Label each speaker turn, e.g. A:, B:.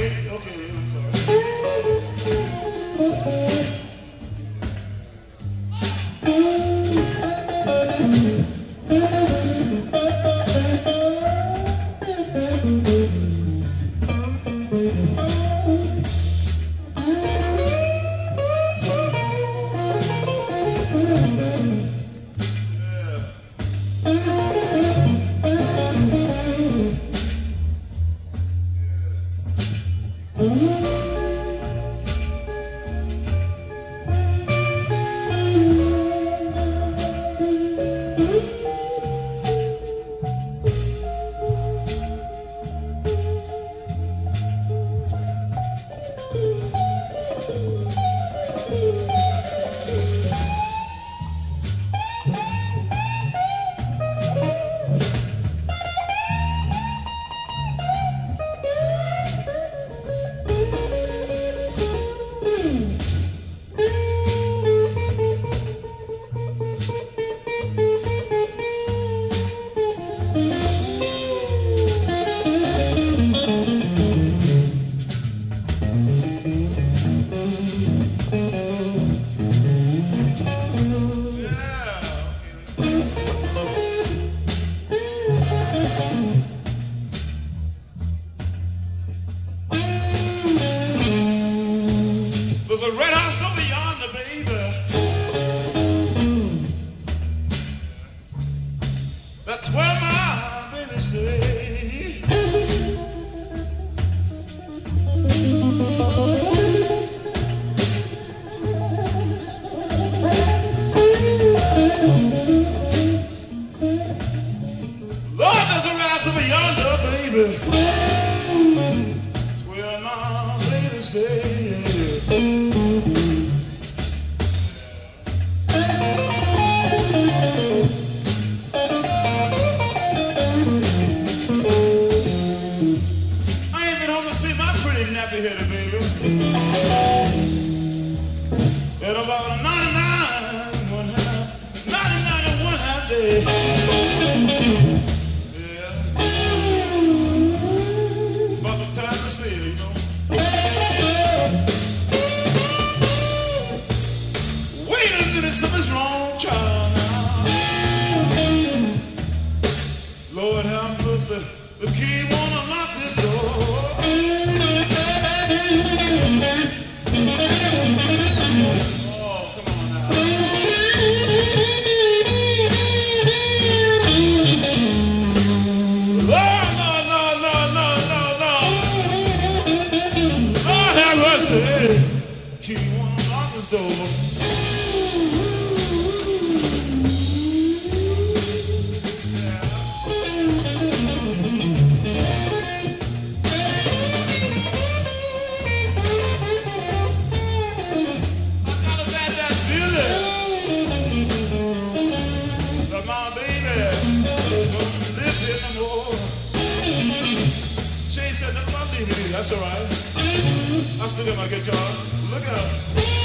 A: okay, I'm sorry. There's a red house over yonder, baby. That's where my baby stay. Lord, there's a red house over yonder, baby. That's where my baby stay. I ain't been home to see my pretty nappy-headed baby. At about 99 and one half day. Yeah. About the time to see her, you know. Wait a minute, something's wrong, child, now. Lord have mercy, the key won't unlock this door. Oh, come on now. Lord have mercy, key won't unlock this door. That's all right. I still got my guitar. Look out.